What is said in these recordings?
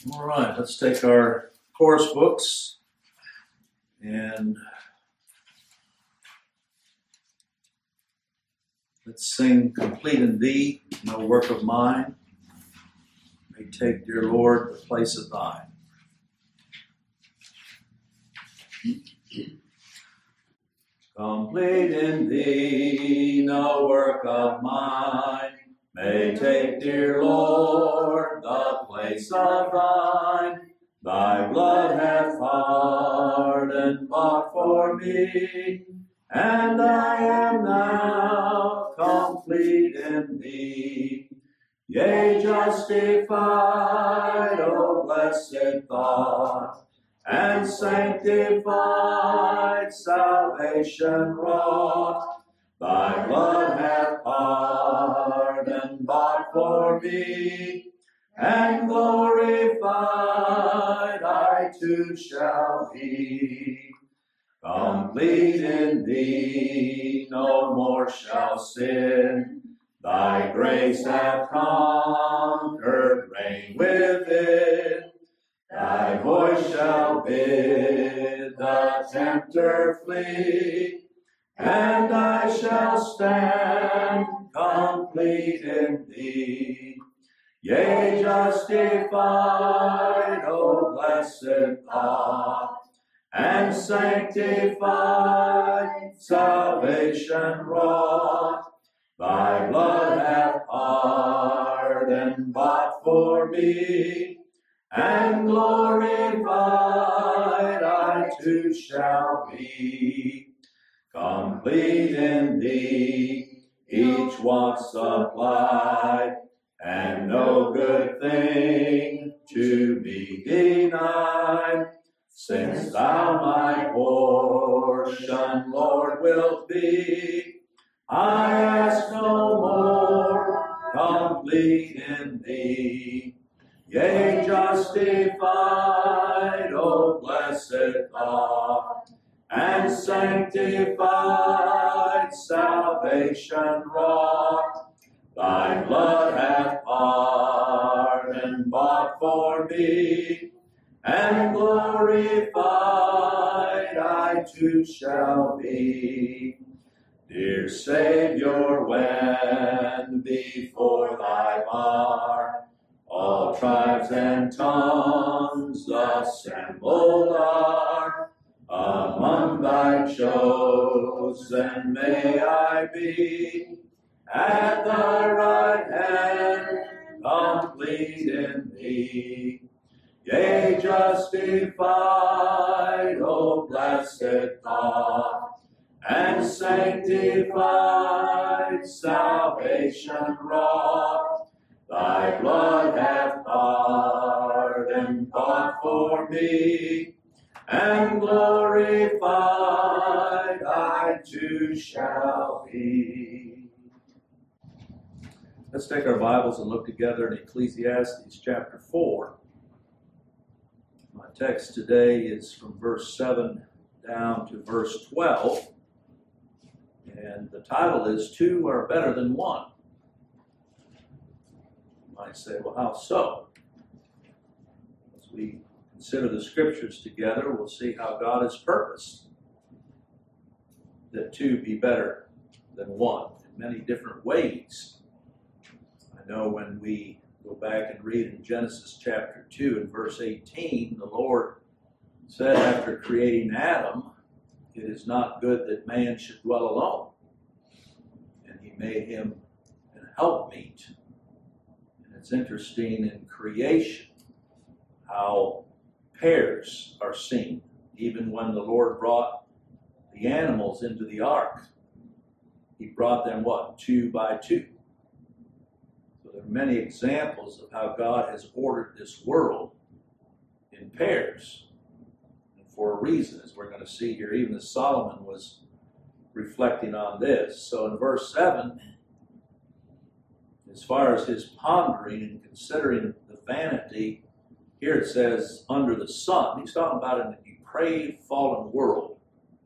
All right, let's take our course books and let's sing Complete in Thee, No Work of Mine may take, dear Lord, the place of Thine. Complete in Thee, no work of mine may take, dear Lord, the place of Thine. Thy blood hath pardoned bought for me, and I am now complete in Thee. Yea, justified, O blessed thought, and sanctified, salvation wrought. Thy blood hath pardoned bought for me, and glorified I too shall be. Complete in Thee, no more shall sin. Thy grace hath conquered, reign within. Thy voice shall bid the tempter flee, and I shall stand complete in Thee. Yea, justified, O blessed thought, and sanctified, salvation wrought. Thy blood hath pardoned bought for me, and glorified I too shall be. Complete in Thee, each want supplied, and no good thing to be denied. Since Thou my portion, Lord, wilt be, I ask no more, complete in Thee. Yea, justified, O blessed thought, and sanctified, salvation wrought. Thy blood hath pardoned bought for me, and glorified I too shall be. Dear Savior, when before Thy bar all tribes and tongues assembled are, among Thy chosen may I be, at Thy right hand, complete in Thee. Yea, justified, O blessed thought, and sanctified, salvation wrought. Thy blood hath pardoned bought for me, and glorified I too shall be. Let's take our Bibles and look together in Ecclesiastes chapter 4. My text today is from verse 7 down to verse 12. And the title is Two Are Better Than One. You might say, well, how so? As we consider the scriptures together, we'll see how God has purposed that two be better than one in many different ways. I know when we go back and read in Genesis chapter 2 and verse 18, the Lord said after creating Adam, it is not good that man should dwell alone. And He made him an helpmeet. And it's interesting in creation how pairs are seen. Even when the Lord brought the animals into the ark, He brought them what? 2 by 2. So there are many examples of how God has ordered this world in pairs. For a reason, as we're going to see here, even as Solomon was reflecting on this. So in verse 7, as far as his pondering and considering the vanity, here it says, under the sun. He's talking about in a depraved, fallen world.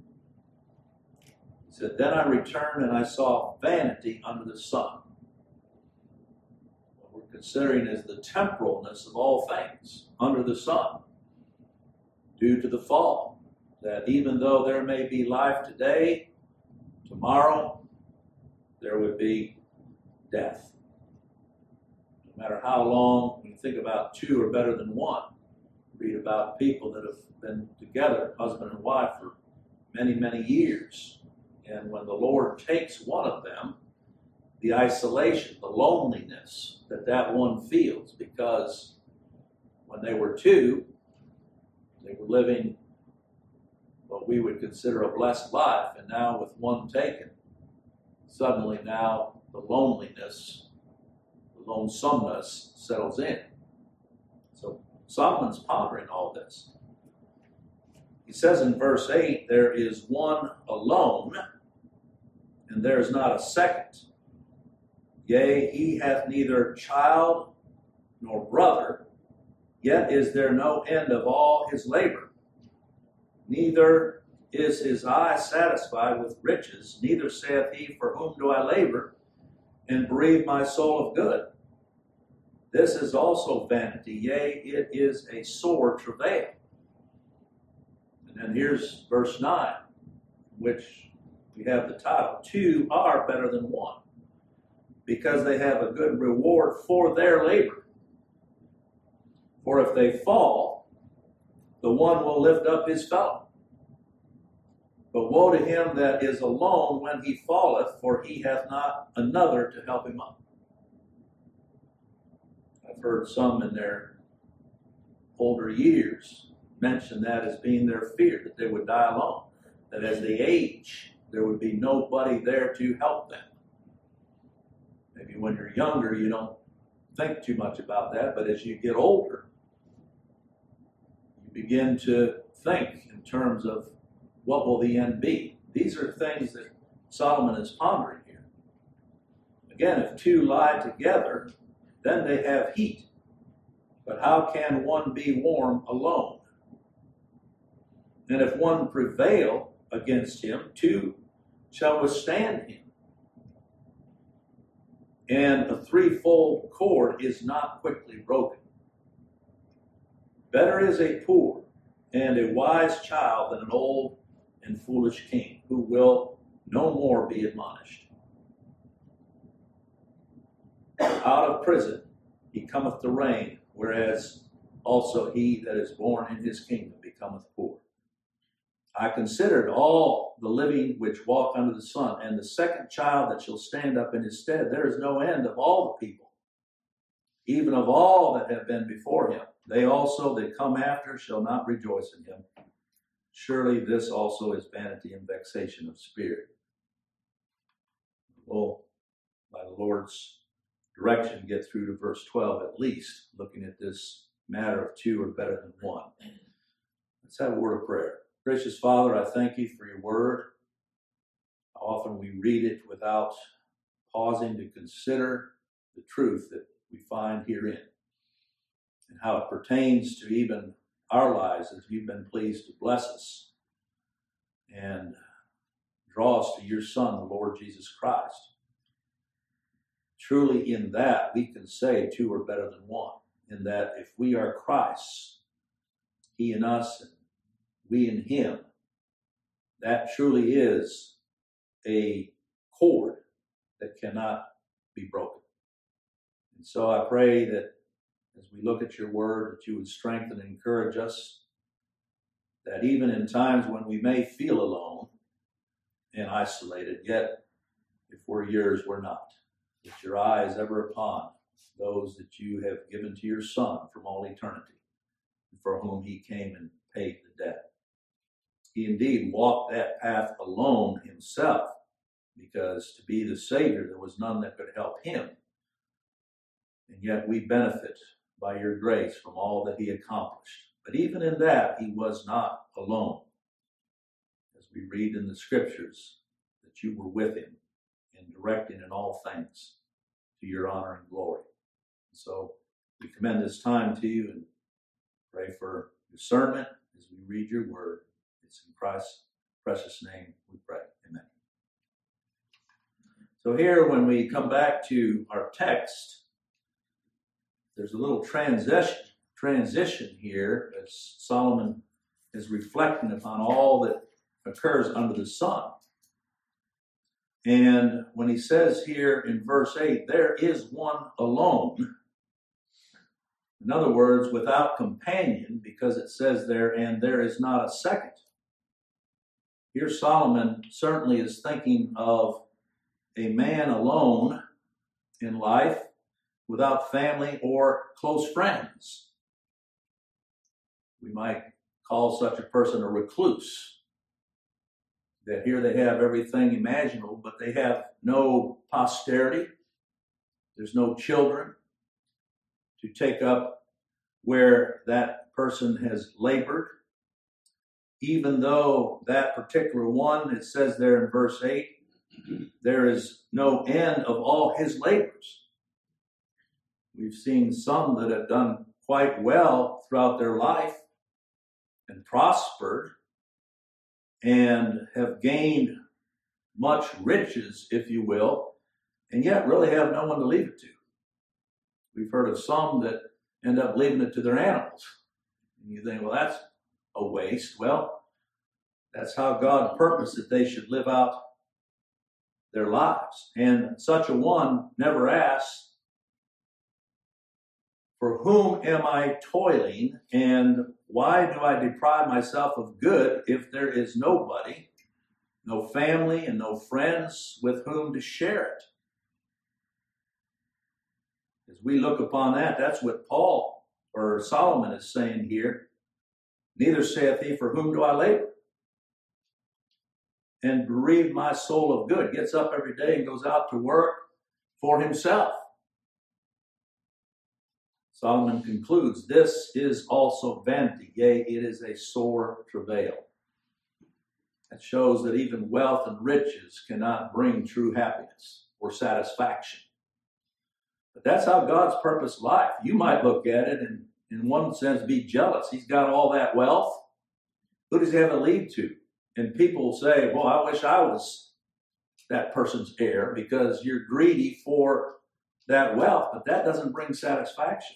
He said, then I returned and I saw vanity under the sun. Well, we're considering is the temporalness of all things under the sun due to the fall. That even though there may be life today, tomorrow there would be death. No matter how long, when you think about two are better than one, read about people that have been together, husband and wife, for many, many years. And when the Lord takes one of them, the isolation, the loneliness that one feels, because when they were two, they were living what we would consider a blessed life, and now with one taken, suddenly now the loneliness, the lonesomeness settles in. So Solomon's pondering all this. He says in verse 8, there is one alone, and there is not a second. Yea, he hath neither child nor brother, yet is there no end of all his labor. Neither is his eye satisfied with riches, neither saith he, for whom do I labor, and bereave my soul of good? This is also vanity, yea, it is a sore travail. And then here's verse 9, which we have the title, two are better than one, because they have a good reward for their labor. For if they fall, the one will lift up his fellow. But woe to him that is alone when he falleth, for he hath not another to help him up. I've heard some in their older years mention that as being their fear, that they would die alone. That as they age, there would be nobody there to help them. Maybe when you're younger, you don't think too much about that, but as you get older, you begin to think in terms of what will the end be. These are things that Solomon is pondering here. Again, if two lie together, then they have heat. But how can one be warm alone? And if one prevail against him, two shall withstand him. And a threefold cord is not quickly broken. Better is a poor and a wise child than an old and foolish king, who will no more be admonished. Out of prison he cometh to reign, whereas also he that is born in his kingdom becometh poor. I considered all the living which walk under the sun, and the second child that shall stand up in his stead. There is no end of all the people, even of all that have been before him. They also that come after shall not rejoice in him. Surely this also is vanity and vexation of spirit. We'll, by the Lord's direction, get through to verse 12 at least, looking at this matter of two are better than one. Let's have a word of prayer. Gracious Father, I thank you for your word. How often we read it without pausing to consider the truth that we find herein, and how it pertains to even our lives as you've been pleased to bless us and draw us to your Son, the Lord Jesus Christ. Truly in that we can say two are better than one, in that if we are Christ's, he in us and we in him, that truly is a cord that cannot be broken. And so I pray that as we look at your word, that you would strengthen and encourage us, that even in times when we may feel alone and isolated, yet if we're yours, we're not. That your eye is ever upon those that you have given to your Son from all eternity, for whom he came and paid the debt. He indeed walked that path alone himself, because to be the Savior, there was none that could help him. And yet we benefit by your grace from all that he accomplished. But even in that, he was not alone. As we read in the scriptures, that you were with him and directing in all things to your honor and glory. So we commend this time to you and pray for discernment as we read your word. It's in Christ's precious name we pray. Amen. So here, when we come back to our text, there's a little transition here as Solomon is reflecting upon all that occurs under the sun. And when he says here in verse 8, there is one alone, in other words, without companion, because it says there, and there is not a second. Here Solomon certainly is thinking of a man alone in life without family or close friends. We might call such a person a recluse. That here they have everything imaginable, but they have no posterity. There's no children to take up where that person has labored. Even though that particular one, it says there in verse 8, there is no end of all his labors. We've seen some that have done quite well throughout their life and prospered and have gained much riches, if you will, and yet really have no one to leave it to. We've heard of some that end up leaving it to their animals. And you think, well, that's a waste. Well, that's how God purposed that they should live out their lives. And such a one never asks, for whom am I toiling, and why do I deprive myself of good if there is nobody, no family, and no friends with whom to share it? As we look upon that, that's what Paul or Solomon is saying here. Neither saith he, for whom do I labor? And bereave my soul of good. Gets up every day and goes out to work for himself. Solomon concludes, this is also vanity, yea, it is a sore travail. That shows that even wealth and riches cannot bring true happiness or satisfaction. But that's how God's purposed life. You might look at it and in one sense be jealous. He's got all that wealth. Who does he have to leave to? And people will say, well, I wish I was that person's heir, because you're greedy for that wealth, but that doesn't bring satisfaction.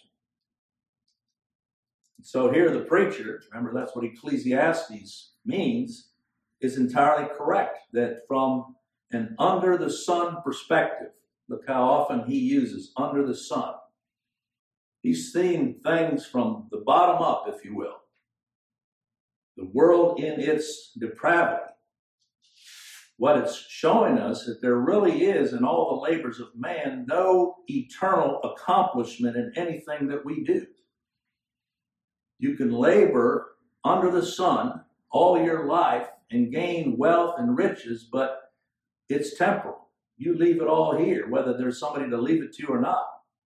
So here the preacher, remember that's what Ecclesiastes means, is entirely correct, that from an under the sun perspective, look how often he uses under the sun. He's seeing things from the bottom up, if you will. The world in its depravity. What it's showing us that there really is in all the labors of man no eternal accomplishment in anything that we do. You can labor under the sun all your life and gain wealth and riches, but it's temporal. You leave it all here, whether there's somebody to leave it to or not.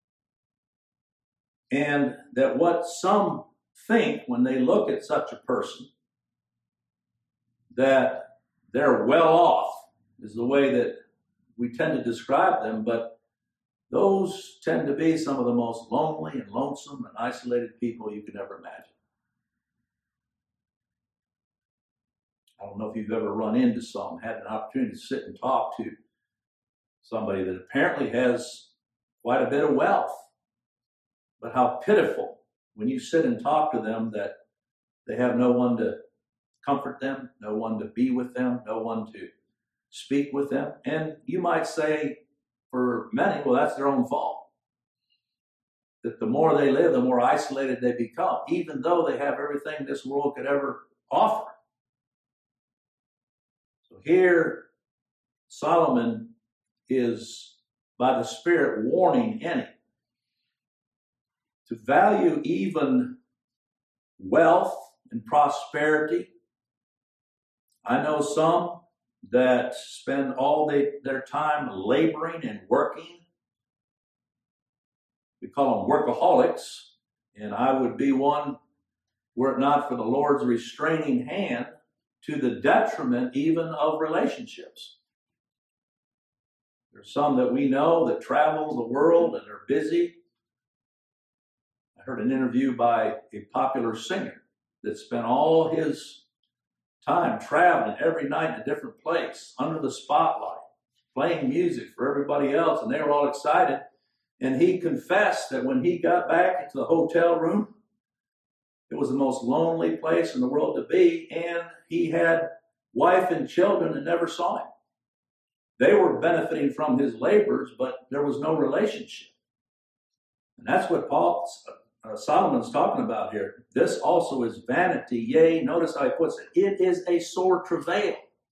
And that what some think when they look at such a person, that they're well off, is the way that we tend to describe them, but those tend to be some of the most lonely and lonesome and isolated people you could ever imagine. I don't know if you've ever run into some, had an opportunity to sit and talk to somebody that apparently has quite a bit of wealth, but how pitiful when you sit and talk to them that they have no one to comfort them, no one to be with them, no one to speak with them. And you might say, for many, well, that's their own fault. That the more they live, the more isolated they become, even though they have everything this world could ever offer. So here, Solomon is, by the Spirit, warning any to value even wealth and prosperity. I know some that spend all their time laboring and working. We call them workaholics, and I would be one were it not for the Lord's restraining hand, to the detriment even of relationships. There's some that we know that travel the world and are busy. I heard an interview by a popular singer that spent all his time traveling every night in a different place, under the spotlight, playing music for everybody else, and they were all excited. And he confessed that when he got back into the hotel room, it was the most lonely place in the world to be, and he had wife and children and never saw him. They were benefiting from his labors, but there was no relationship. And that's what Solomon's talking about here. This also is vanity. Yea, notice how he puts it. It is a sore travail.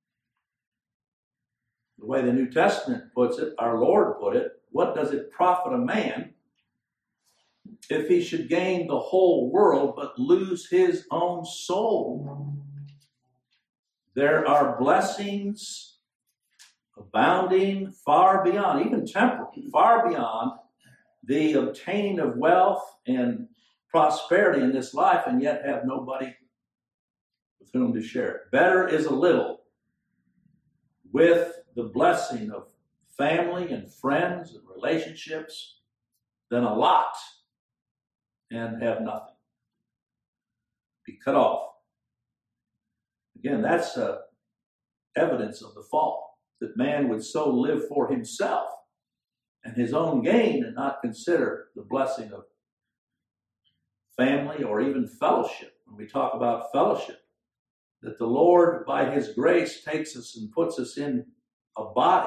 The way the New Testament puts it, our Lord put it, what does it profit a man if he should gain the whole world but lose his own soul? There are blessings abounding far beyond, even temporal, far beyond the obtaining of wealth and prosperity in this life, and yet have nobody with whom to share it. Better is a little with the blessing of family and friends and relationships than a lot and have nothing. Be cut off. Again, that's evidence of the fall, that man would so live for himself and his own gain and not consider the blessing of family or even fellowship. When we talk about fellowship, that the Lord, by his grace, takes us and puts us in a body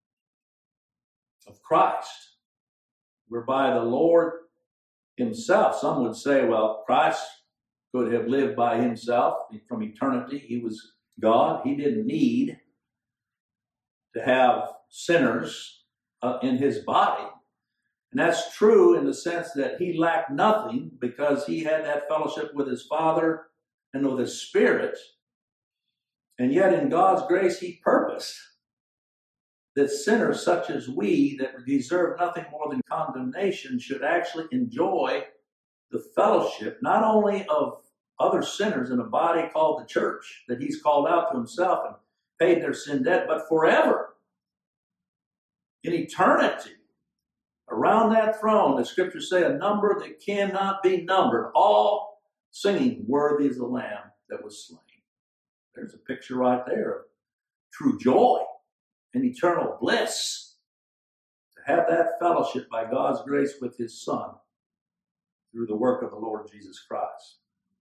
of Christ, whereby the Lord himself, some would say, well, Christ could have lived by himself from eternity. He was God. He didn't need to have sinners in his body. And that's true in the sense that he lacked nothing because he had that fellowship with his Father and with his Spirit. And yet in God's grace, he purposed that sinners such as we that deserve nothing more than condemnation should actually enjoy the fellowship, not only of other sinners in a body called the church, that he's called out to himself and paid their sin debt, but forever, in eternity, around that throne, the scriptures say a number that cannot be numbered, all singing, worthy is the Lamb that was slain. There's a picture right there of true joy and eternal bliss, to have that fellowship by God's grace with his Son through the work of the Lord Jesus Christ.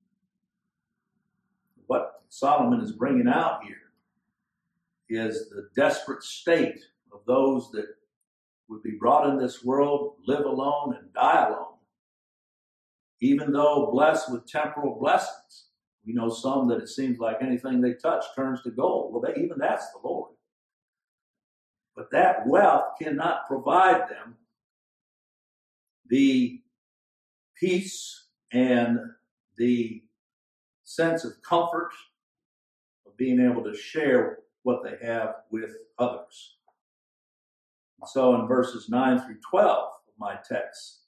What Solomon is bringing out here is the desperate state of those that would be brought in this world, live alone and die alone, even though blessed with temporal blessings. We know some that it seems like anything they touch turns to gold. Well, even that's the Lord. But that wealth cannot provide them the peace and the sense of comfort of being able to share what they have with others. And so in verses 9 through 12 of my text,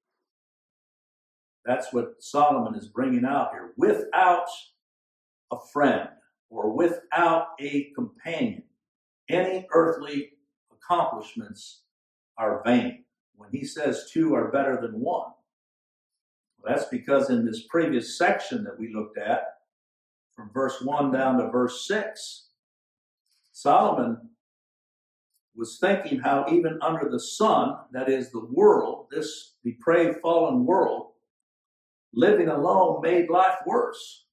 that's what Solomon is bringing out here. Without a friend or without a companion, any earthly accomplishments are vain. When he says two are better than one, well, that's because in this previous section that we looked at, from verse 1 down to verse 6, Solomon was thinking how even under the sun, that is the world, this depraved fallen world, living alone made life worse.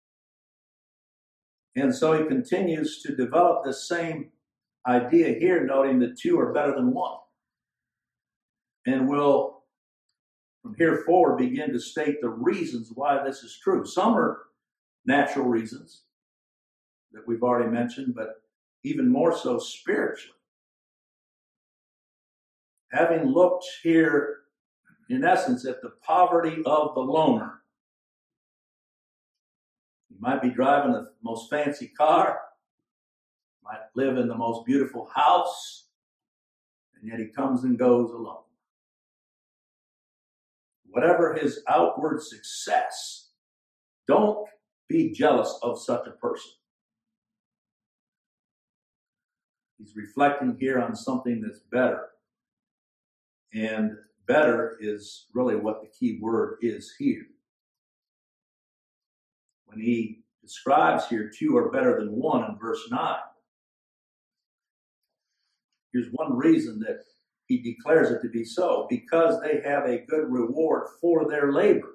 And so he continues to develop this same idea here, noting that two are better than one. And will, from here forward, begin to state the reasons why this is true. Some are natural reasons that we've already mentioned, but even more so spiritually. Having looked here, in essence, at the poverty of the loner. You might be driving the most fancy car, might live in the most beautiful house, and yet he comes and goes alone. Whatever his outward success, don't be jealous of such a person. He's reflecting here on something that's better. And better is really what the key word is here. When he describes here two are better than one in verse 9, here's one reason that he declares it to be so, because they have a good reward for their labor.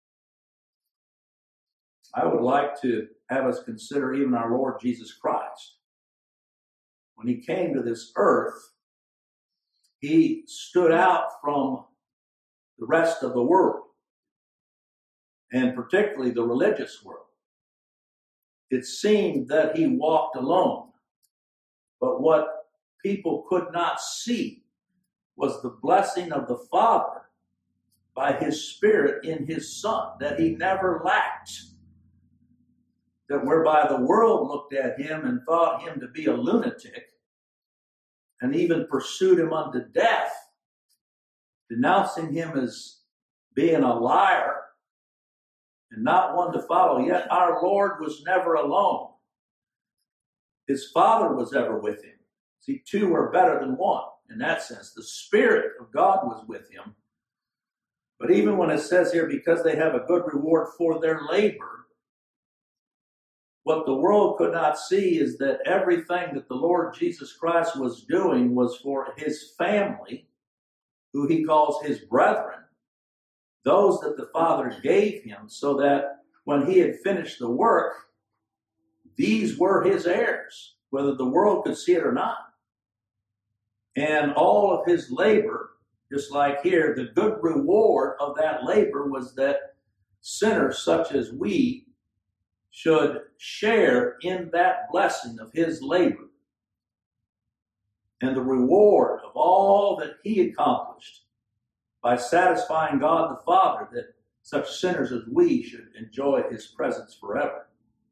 I would like to have us consider even our Lord Jesus Christ. When he came to this earth, he stood out from the rest of the world, and particularly the religious world. It seemed that he walked alone, but what people could not see was the blessing of the Father by his Spirit in his Son, that he never lacked. That whereby the world looked at him and thought him to be a lunatic, and even pursued him unto death, denouncing him as being a liar and not one to follow. Yet our Lord was never alone. His Father was ever with him. See, two are better than one in that sense. The Spirit of God was with him. But even when it says here, because they have a good reward for their labor, what the world could not see is that everything that the Lord Jesus Christ was doing was for his family, who he calls his brethren, those that the Father gave him, so that when he had finished the work, these were his heirs, whether the world could see it or not. And all of his labor, just like here, the good reward of that labor was that sinners such as we should share in that blessing of his labor. And the reward of all that he accomplished by satisfying God the Father, that such sinners as we should enjoy his presence forever.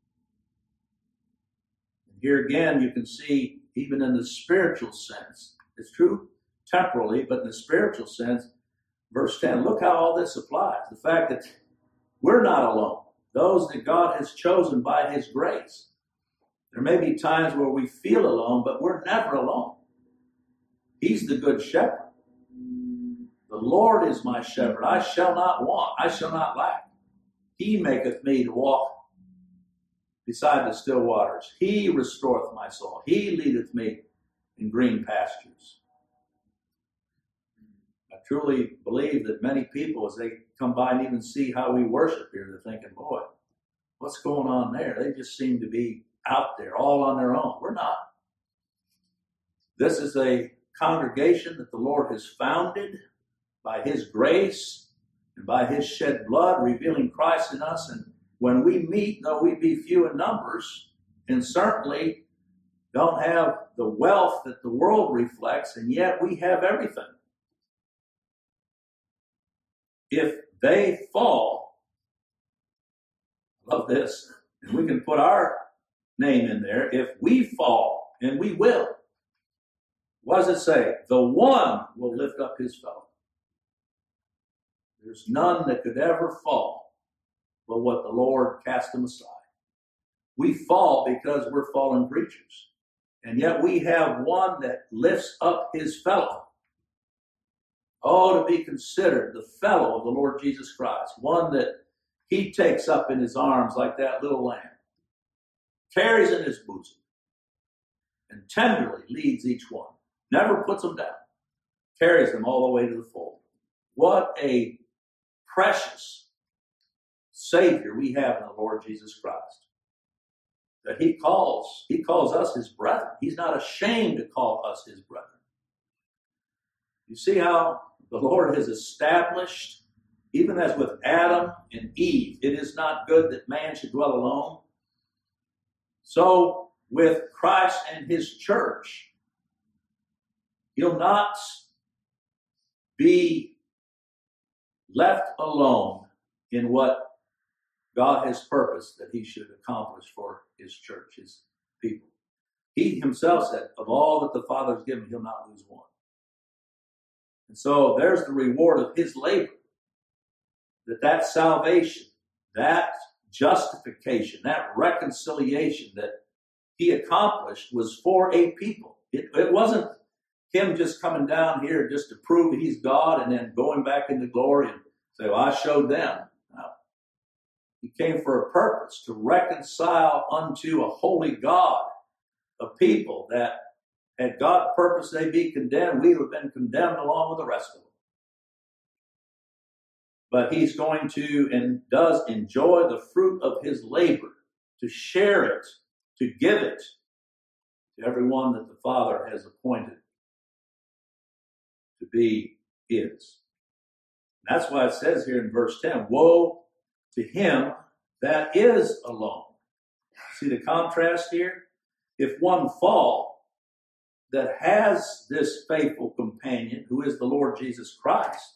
And here again, you can see, even in the spiritual sense, it's true temporally, but in the spiritual sense, verse 10, look how all this applies. The fact that we're not alone. Those that God has chosen by his grace. There may be times where we feel alone, but we're never alone. He's the good shepherd. The Lord is my shepherd. I shall not want. I shall not lack. He maketh me to walk beside the still waters. He restoreth my soul. He leadeth me in green pastures. I truly believe that many people, as they come by and even see how we worship here, they're thinking, boy, what's going on there? They just seem to be out there all on their own. We're not. This is a congregation that the Lord has founded by his grace and by his shed blood, revealing Christ in us. And when we meet, though we be few in numbers, and certainly don't have the wealth that the world reflects, and yet we have everything. If they fall, I love this, and we can put our name in there, if we fall, and we will, what does it say? The one will lift up his fellow. There's none that could ever fall but what the Lord cast them aside. We fall because we're fallen creatures. And yet we have one that lifts up his fellow. Oh, to be considered the fellow of the Lord Jesus Christ. One that he takes up in his arms like that little lamb. Carries in his bosom. And tenderly leads each one. Never puts them down. Carries them all the way to the fold. What a precious Savior we have in the Lord Jesus Christ. That he calls us his brethren. He's not ashamed to call us his brethren. You see how the Lord has established, even as with Adam and Eve, it is not good that man should dwell alone. So with Christ and his church, he'll not be left alone in what God has purposed that he should accomplish for his church, his people. He himself said, of all that the Father has given, he'll not lose one. And so there's the reward of his labor. That salvation, that justification, that reconciliation that he accomplished was for a people. It wasn't him just coming down here just to prove he's God and then going back into glory and say, well, I showed them. No. He came for a purpose, to reconcile unto a holy God a people that Had God purposed they be condemned, we would have been condemned along with the rest of them. But he's going to and does enjoy the fruit of his labor, to share it, to give it to everyone that the Father has appointed to be his. And that's why it says here in verse 10, woe to him that is alone. See the contrast here? If one fall that has this faithful companion, who is the Lord Jesus Christ,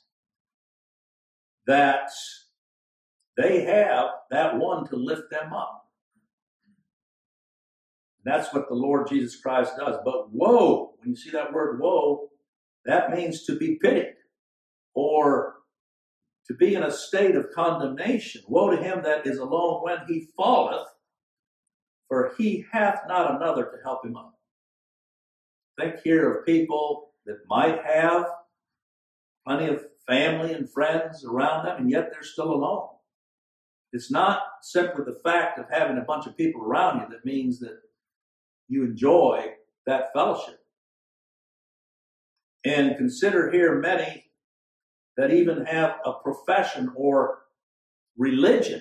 that they have that one to lift them up. That's what the Lord Jesus Christ does. But woe, when you see that word woe, that means to be pitied or to be in a state of condemnation. Woe to him that is alone when he falleth, for he hath not another to help him up. Think here of people that might have plenty of family and friends around them, and yet they're still alone. It's not simply the fact of having a bunch of people around you that means that you enjoy that fellowship. And consider here many that even have a profession or religion,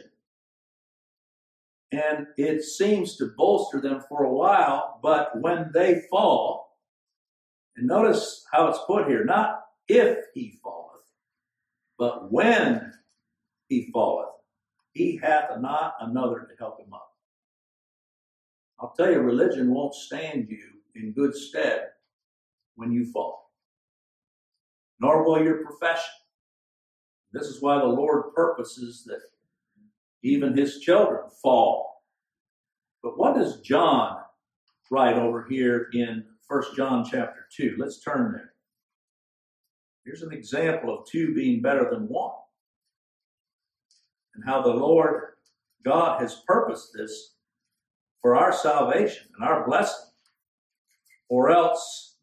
and it seems to bolster them for a while, but when they fall, and notice how it's put here, not if he falleth, but when he falleth, he hath not another to help him up. I'll tell you, religion won't stand you in good stead when you fall, nor will your profession. This is why the Lord purposes that even his children fall. But what does John write over here in 1 John chapter 2? Let's turn there. Here's an example of two being better than one, and how the Lord God has purposed this for our salvation and our blessing, or else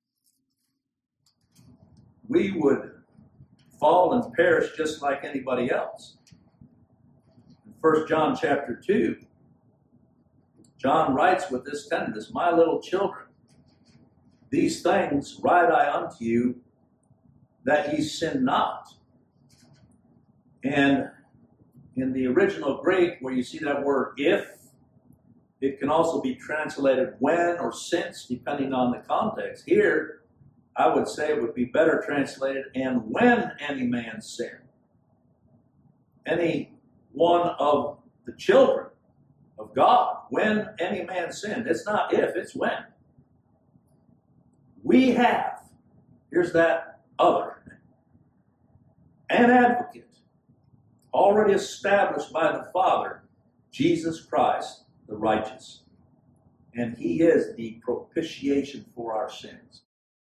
we would fall and perish just like anybody else. In 1 John chapter 2, John writes with this tenderness, my little children, these things write I unto you, that ye sin not. And in the original Greek, where you see that word if, it can also be translated when or since, depending on the context. Here, I would say it would be better translated, and when any man sin. Any one of the children of God, when any man sinned. It's not if, it's when. We have, here's that other, an advocate already established by the Father, Jesus Christ, the righteous. And he is the propitiation for our sins.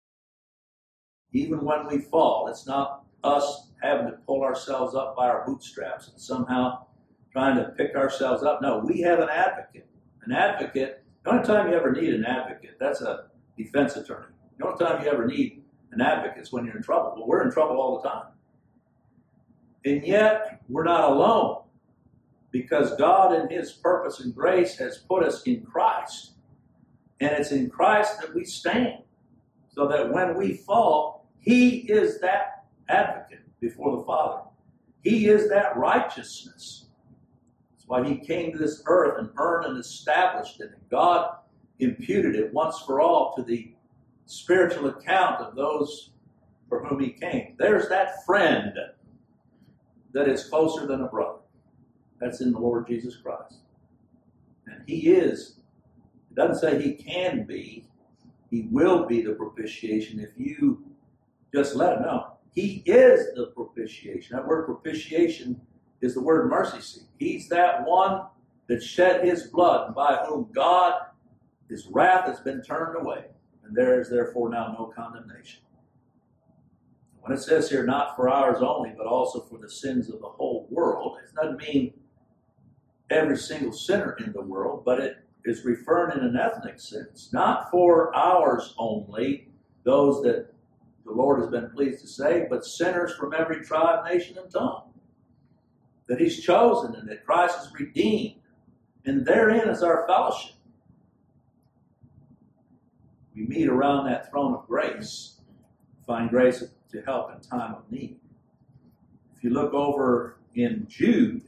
Even when we fall, it's not us having to pull ourselves up by our bootstraps and somehow trying to pick ourselves up. No, we have an advocate. An advocate, the only time you ever need an advocate, that's a defense attorney. The only time you ever need an advocate is when you're in trouble. Well, we're in trouble all the time. And yet, we're not alone, because God in his purpose and grace has put us in Christ. And it's in Christ that we stand, so that when we fall, he is that advocate before the Father. He is that righteousness. That's why he came to this earth and earned and established it. And God imputed it once for all to the spiritual account of those for whom he came. There's that friend that is closer than a brother. That's in the Lord Jesus Christ. And he is, it doesn't say he can be, he will be the propitiation if you just let him know. He is the propitiation. That word propitiation is the word mercy seat. He's that one that shed his blood, and by whom God, his wrath has been turned away. And there is therefore now no condemnation. When it says here, not for ours only, but also for the sins of the whole world, it doesn't mean every single sinner in the world, but it is referring in an ethnic sense. Not for ours only, those that the Lord has been pleased to save, but sinners from every tribe, nation, and tongue. That he's chosen and that Christ has redeemed. And therein is our fellowship. We meet around that throne of grace, find grace to help in time of need. If you look over in Jude,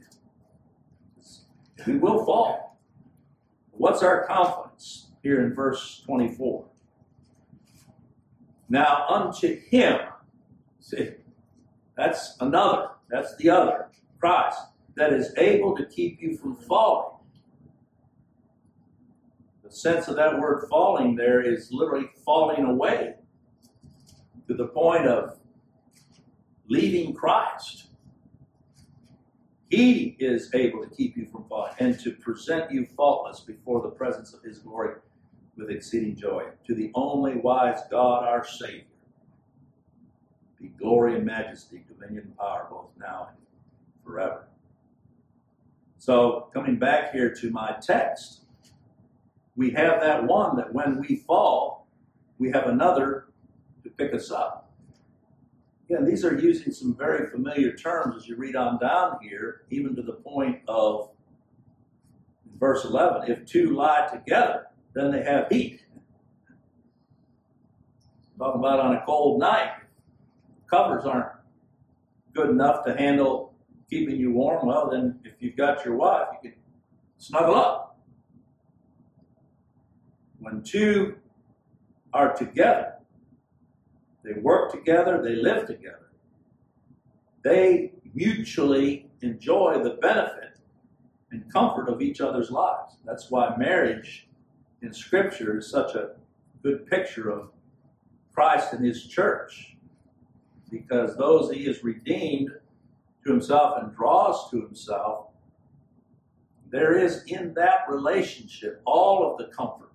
we will fall. What's our confidence here in verse 24? Now unto him, see, that's the other, Christ, that is able to keep you from falling. The sense of that word falling there is literally falling away to the point of leaving Christ. He is able to keep you from falling and to present you faultless before the presence of his glory with exceeding joy. To the only wise God, our Savior, be glory and majesty, dominion and power, both now and forever. So, coming back here to my text, we have that one that when we fall, we have another to pick us up. Again, these are using some very familiar terms as you read on down here, even to the point of verse 11, if two lie together, then they have heat. Talking about on a cold night, covers aren't good enough to handle keeping you warm. Well, then if you've got your wife, you can snuggle up. When two are together, they work together, they live together, they mutually enjoy the benefit and comfort of each other's lives. That's why marriage in Scripture is such a good picture of Christ and his church, because those he has redeemed to himself and draws to himself, there is in that relationship all of the comfort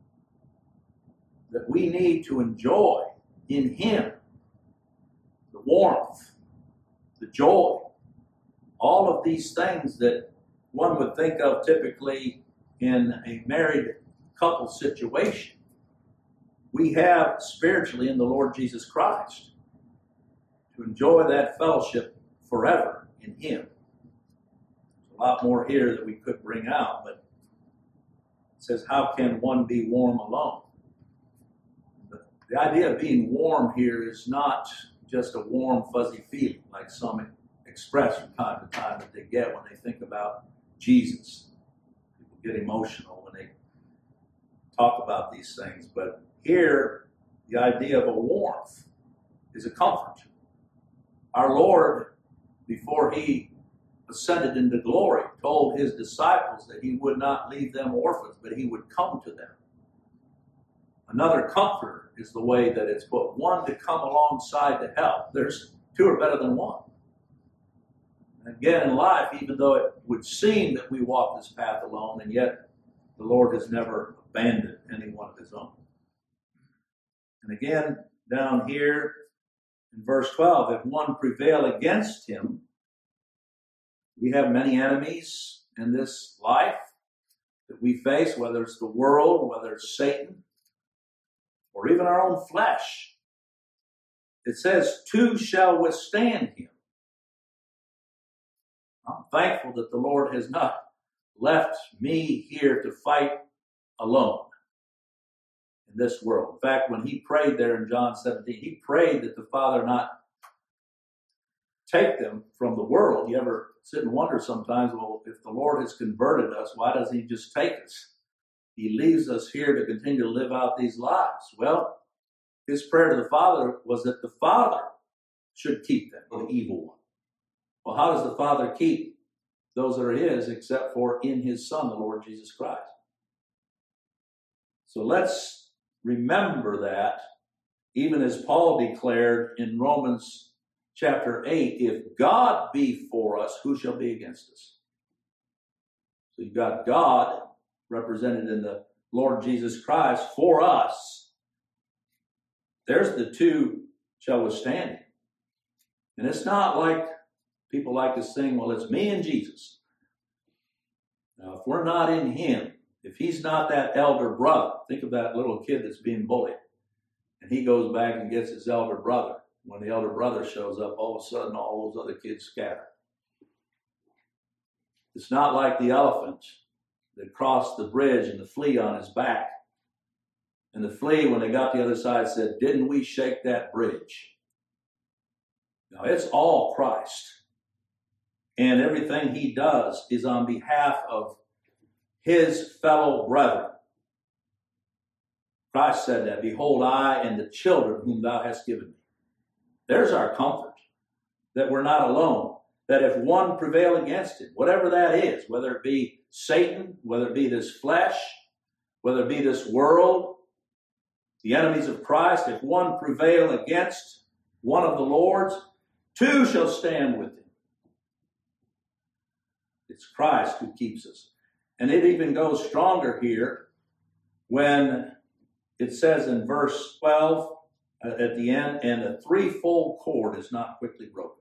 that we need to enjoy in him. The warmth, the joy, all of these things that one would think of typically in a married couple situation, we have spiritually in the Lord Jesus Christ to enjoy that fellowship forever in him. There's a lot more here that we could bring out, but it says, how can one be warm alone? The idea of being warm here is not just a warm, fuzzy feeling like some express from time to time that they get when they think about Jesus. People get emotional when they talk about these things. But here, the idea of a warmth is a comfort. Our Lord, before he ascended into glory, told his disciples that he would not leave them orphans, but he would come to them. Another comforter is the way that it's put. One to come alongside to help. There's two are better than one. And again, in life, even though it would seem that we walk this path alone, and yet the Lord has never abandoned any one of his own. And again, down here in verse 12, if one prevail against him, we have many enemies in this life that we face, whether it's the world, whether it's Satan, or even our own flesh. It says, two shall withstand him. I'm thankful that the Lord has not left me here to fight alone in this world. In fact, when he prayed there in John 17, he prayed that the Father not take them from the world. You ever sit and wonder sometimes, well, if the Lord has converted us, why doesn't he just take us? He leaves us here to continue to live out these lives. Well, his prayer to the Father was that the Father should keep them from the evil one. Well, how does the Father keep those that are his except for in his Son, the Lord Jesus Christ? So let's remember that, even as Paul declared in Romans chapter 8, if God be for us, who shall be against us? So you've got God represented in the Lord Jesus Christ for us. There's the two shall withstand him. And it's not like people like to sing, well, it's me and Jesus. Now, if we're not in him, if he's not that elder brother, think of that little kid that's being bullied, and he goes back and gets his elder brother. When the elder brother shows up, all of a sudden all those other kids scatter. It's not like the elephant that crossed the bridge and the flea on his back, And the flea, when they got to the other side, said, "Didn't we shake that bridge?" Now, it's all Christ. And everything he does is on behalf of his fellow brethren. Christ said that, "Behold, I and the children whom thou hast given me." There's our comfort, that we're not alone. That if one prevail against him, whatever that is, whether it be Satan, whether it be this flesh, whether it be this world, the enemies of Christ, if one prevail against one of the Lord's, two shall stand with him. It's Christ who keeps us. And it even goes stronger here when it says in verse 12 at the end, "And a threefold cord is not quickly broken."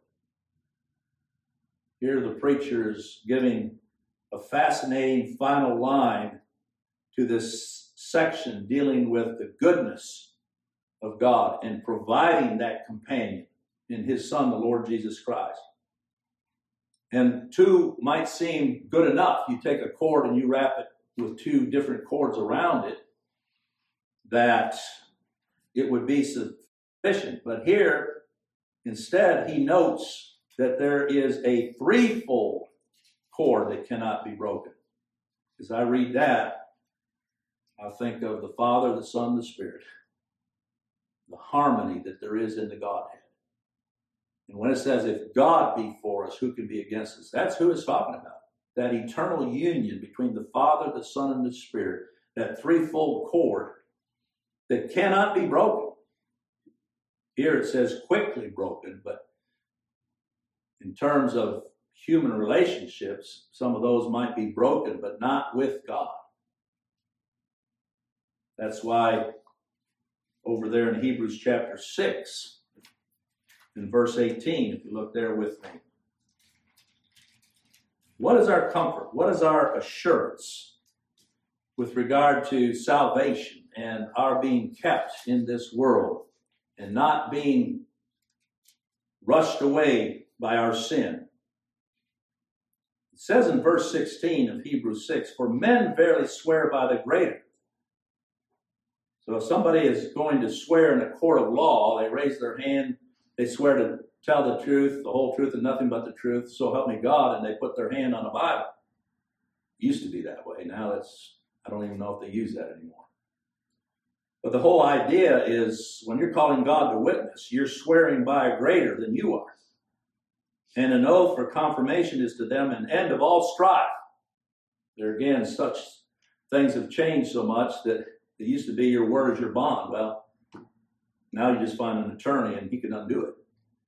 Here the preacher is giving a fascinating final line to this section dealing with the goodness of God and providing that companion in his Son, the Lord Jesus Christ. And two might seem good enough. You take a cord and you wrap it with two different cords around it, that it would be sufficient. But here, instead, he notes that there is a threefold cord that cannot be broken. As I read that, I think of the Father, the Son, the Spirit, the harmony that there is in the Godhead. And when it says, "If God be for us, who can be against us?" That's who it's talking about. That eternal union between the Father, the Son, and the Spirit. That threefold cord that cannot be broken. Here it says quickly broken, but in terms of human relationships, some of those might be broken, but not with God. That's why over there in Hebrews chapter 6, in verse 18, if you look there with me, what is our comfort? What is our assurance with regard to salvation and our being kept in this world and not being rushed away by our sin? It says in verse 16 of Hebrews 6, "For men verily swear by the greater." So if somebody is going to swear in a court of law, they raise their hand, they swear to tell the truth, the whole truth, and nothing but the truth, so help me God, and they put their hand on the Bible. It used to be that way. Now I don't even know if they use that anymore. But the whole idea is when you're calling God to witness, you're swearing by a greater than you are. And an oath for confirmation is to them an end of all strife. There again, such things have changed so much that it used to be your word is your bond. Well, now you just find an attorney and he can undo it.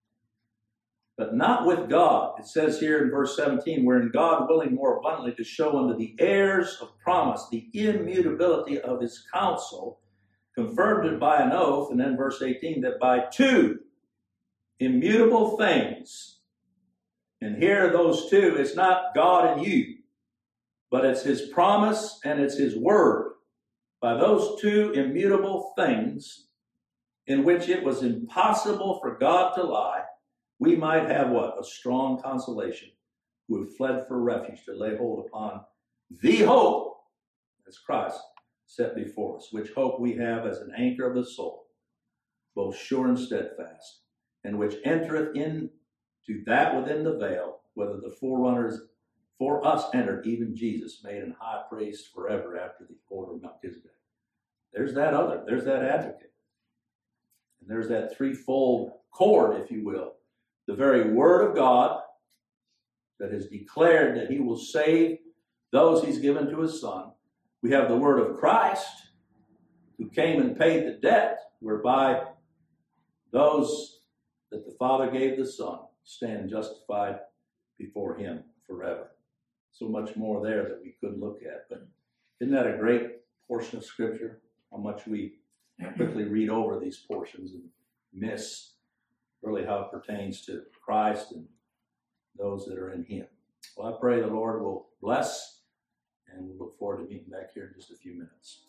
But not with God. It says here in verse 17, "Wherein God willing more abundantly to show unto the heirs of promise the immutability of his counsel, confirmed it by an oath." And then verse 18, "That by two immutable things," and here those two, it's not God and you, but it's his promise and it's his word. By those two immutable things, in which it was impossible for God to lie, we might have what? A strong consolation, who have fled for refuge to lay hold upon the hope, as Christ set before us, which hope we have as an anchor of the soul, both sure and steadfast, and which entereth into that within the veil, whether the forerunners for us entered, even Jesus, made an high priest forever after the order of Melchizedek. There's that advocate. And there's that threefold cord, if you will. The very word of God that has declared that he will save those he's given to his Son. We have the word of Christ, who came and paid the debt, whereby those that the Father gave the Son stand justified before him forever. So much more there that we could look at. But isn't that a great portion of Scripture? How much we quickly read over these portions and miss really how it pertains to Christ and those that are in him. Well, I pray the Lord will bless, and we look forward to meeting back here in just a few minutes.